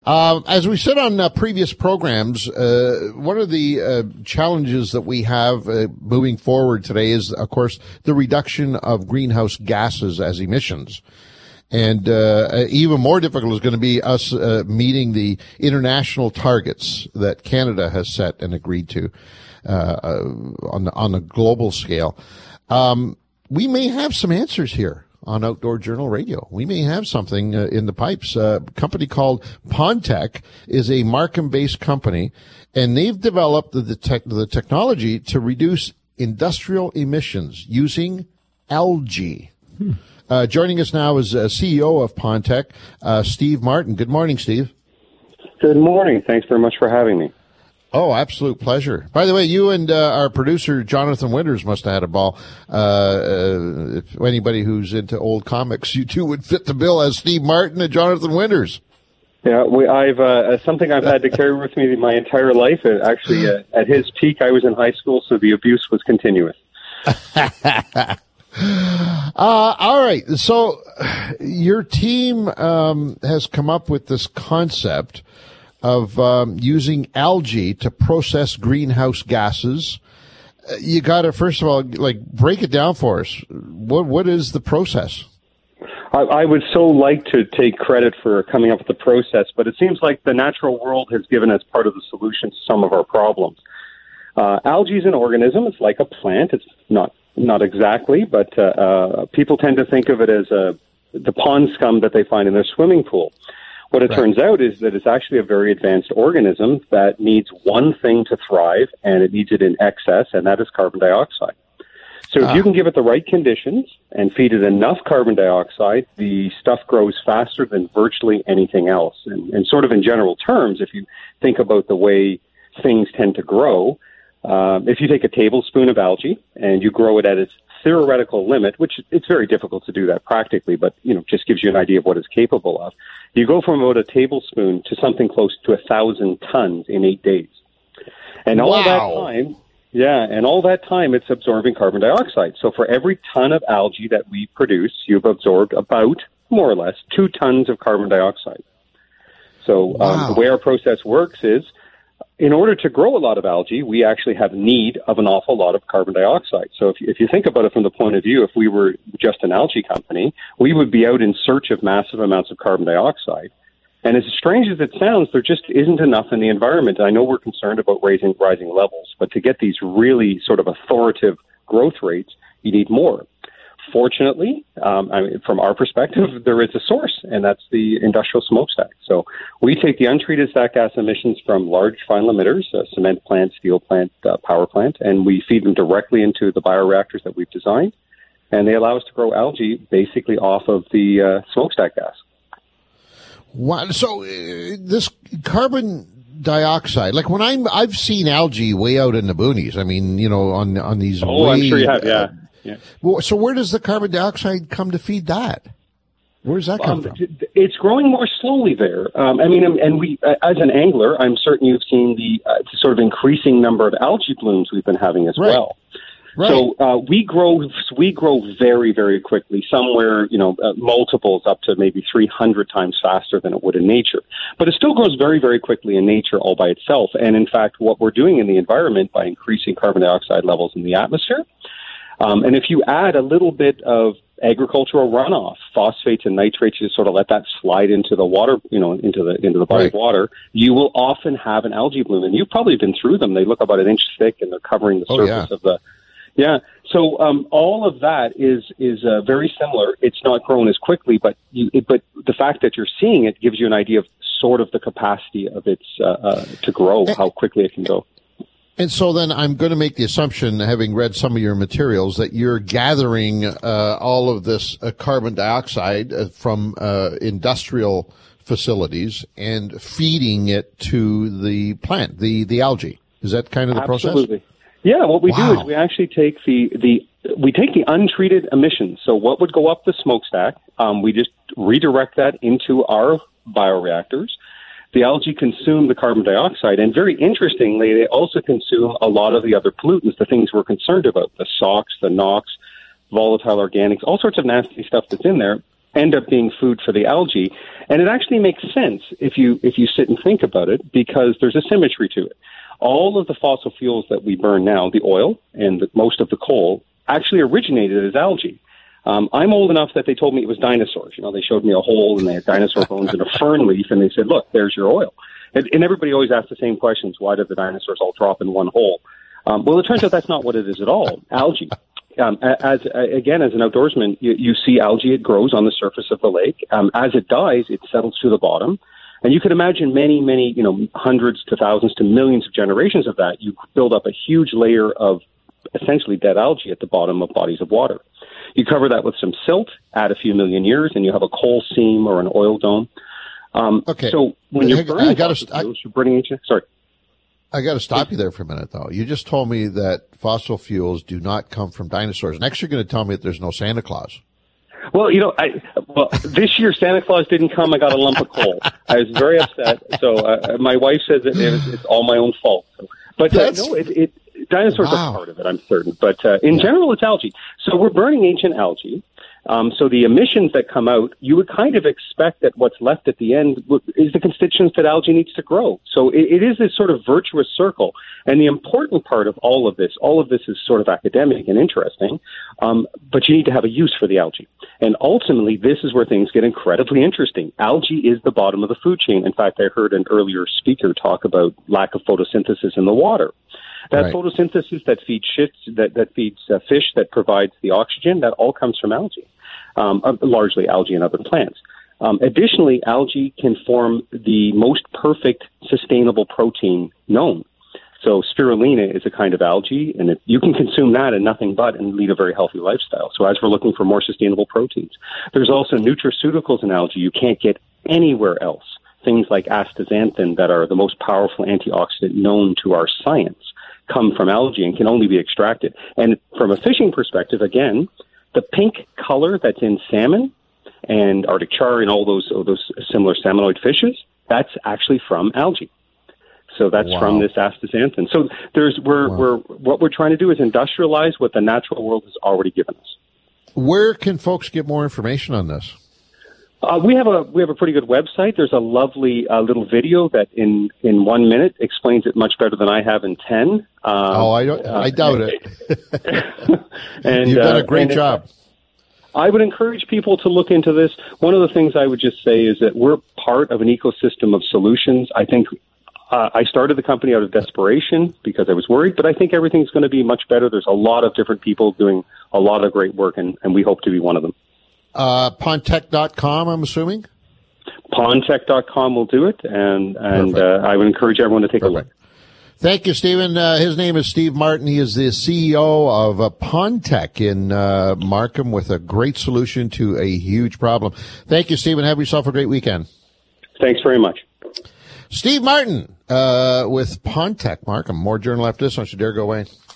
As we said on previous programs, one of the challenges that we have moving forward today is, of course, the reduction of greenhouse gases as emissions. And even more difficult is going to be us meeting the international targets that Canada has set and agreed to on a global scale. We may have some answers here on Outdoor Journal Radio. We may have something in the pipes. A company called PondTech is a Markham-based company, and they've developed the technology to reduce industrial emissions using algae. Joining us now is CEO of PondTech, Steve Martin. Good morning, Steve. Good morning. Thanks very much for having me. Oh, absolute pleasure. By the way, you and our producer, Jonathan Winters, must have had a ball. If anybody who's into old comics, you two would fit the bill as Steve Martin and Jonathan Winters. Yeah, I've something I've had to carry with me my entire life. Actually, at his peak, I was in high school, so the abuse was continuous. All right. So your team has come up with this concept of using algae to process greenhouse gases. You got to, first of all, break it down for us. What is the process? I would so like to take credit for coming up with the process, but it seems like the natural world has given us part of the solution to some of our problems. Algae is an organism. It's like a plant. It's not exactly, but people tend to think of it as the pond scum that they find in their swimming pool. What it turns out is that it's actually a very advanced organism that needs one thing to thrive, and it needs it in excess, and that is carbon dioxide. So if you can give it the right conditions and feed it enough carbon dioxide, the stuff grows faster than virtually anything else. And sort of in general terms, if you think about the way things tend to grow, if you take a tablespoon of algae and you grow it at its theoretical limit, which it's very difficult to do that practically, but just gives you an idea of what it's capable of. You go from about a tablespoon to something close to 1,000 tons in 8 days. And all that time, it's absorbing carbon dioxide. So for every ton of algae that we produce, you've absorbed about, more or less, 2 tons of carbon dioxide. So the way our process works is, in order to grow a lot of algae, we actually have need of an awful lot of carbon dioxide. So if you think about it from the point of view, if we were just an algae company, we would be out in search of massive amounts of carbon dioxide. And as strange as it sounds, there just isn't enough in the environment. I know we're concerned about rising levels, but to get these really sort of authoritative growth rates, you need more. Fortunately, from our perspective, there is a source, and that's the industrial smokestack. So we take the untreated stack gas emissions from large final emitters, cement plant, steel plant, power plant, and we feed them directly into the bioreactors that we've designed, and they allow us to grow algae basically off of the smokestack gas. Wow. So this carbon dioxide, like when I've seen algae way out in the boonies. I mean, on these. Oh, I'm sure you have. Yeah. Yeah. Well, so where does the carbon dioxide come to feed that? Where does that come from? It's growing more slowly there. And we, as an angler, I'm certain you've seen the sort of increasing number of algae blooms we've been having as well. Right. So we grow very, very quickly, somewhere, multiples up to maybe 300 times faster than it would in nature. But it still grows very, very quickly in nature all by itself. And in fact, what we're doing in the environment by increasing carbon dioxide levels in the atmosphere, and if you add a little bit of agricultural runoff, phosphates and nitrates, you sort of let that slide into the water, into the body of water, you will often have an algae bloom. And you've probably been through them. They look about an inch thick, and they're covering the surface of the. Yeah. So all of that is very similar. It's not grown as quickly, but the fact that you're seeing it gives you an idea of sort of the capacity of its to grow, how quickly it can go. And so then I'm going to make the assumption, having read some of your materials, that you're gathering all of this carbon dioxide from industrial facilities and feeding it to the plant, the algae. Is that kind of the process? Absolutely. Yeah, what we do is we actually take the untreated emissions. So what would go up the smokestack, we just redirect that into our bioreactors. The algae consume the carbon dioxide, and very interestingly, they also consume a lot of the other pollutants, the things we're concerned about, the SOx, the NOx, volatile organics, all sorts of nasty stuff that's in there. end up being food for the algae. And it actually makes sense if you sit and think about it, because there's a symmetry to it. All of the fossil fuels that we burn now, the oil and most of the coal, actually originated as algae. I'm old enough that they told me it was dinosaurs. They showed me a hole and they had dinosaur bones in a fern leaf, and they said, look, there's your oil. And everybody always asks the same questions. Why did the dinosaurs all drop in one hole? Well, it turns out that's not what it is at all. Algae. As an outdoorsman, you see algae. It grows on the surface of the lake. As it dies, it settles to the bottom. And you can imagine many, hundreds to thousands to millions of generations of that. You build up a huge layer of essentially dead algae at the bottom of bodies of water. You cover that with some silt, add a few million years, and you have a coal seam or an oil dome. Okay. So when you're burning you're burning each. Sorry. I got to stop you there for a minute, though. You just told me that fossil fuels do not come from dinosaurs. Next, you're going to tell me that there's no Santa Claus. Well, this year Santa Claus didn't come. I got a lump of coal. I was very upset. So my wife says that it's all my own fault. But dinosaurs are part of it, I'm certain. But in general, it's algae. So we're burning ancient algae. So the emissions that come out, you would kind of expect that what's left at the end is the constituents that algae needs to grow. So it is this sort of virtuous circle. And the important part of all of this is sort of academic and interesting, but you need to have a use for the algae. And ultimately, this is where things get incredibly interesting. Algae is the bottom of the food chain. In fact, I heard an earlier speaker talk about lack of photosynthesis in the water. That photosynthesis that feeds fish, that provides the oxygen, that all comes from algae, largely algae and other plants. Additionally, algae can form the most perfect sustainable protein known. So spirulina is a kind of algae, and you can consume that and nothing but and lead a very healthy lifestyle. So as we're looking for more sustainable proteins, there's also nutraceuticals in algae you can't get anywhere else. Things like astaxanthin that are the most powerful antioxidant known to our science come from algae and can only be extracted. And from a fishing perspective, again, the pink color that's in salmon and Arctic char and all those similar salmonoid fishes, that's actually from algae. So that's from this astaxanthin. So what we're trying to do is industrialize what the natural world has already given us. Where can folks get more information on this? We have a pretty good website. There's a lovely little video that in 1 minute explains it much better than I have in 10. I doubt it. And you've done a great job. I would encourage people to look into this. One of the things I would just say is that we're part of an ecosystem of solutions. I think I started the company out of desperation because I was worried, but I think everything's going to be much better. There's a lot of different people doing a lot of great work, and we hope to be one of them. Pondtech.com, I'm assuming? Pondtech.com will do it, and I would encourage everyone to take a look. Thank you, Stephen. His name is Steve Martin. He is the CEO of Pondtech in Markham with a great solution to a huge problem. Thank you, Stephen. Have yourself a great weekend. Thanks very much. Steve Martin with Pondtech, Markham. More Journal after this. Don't you dare go away.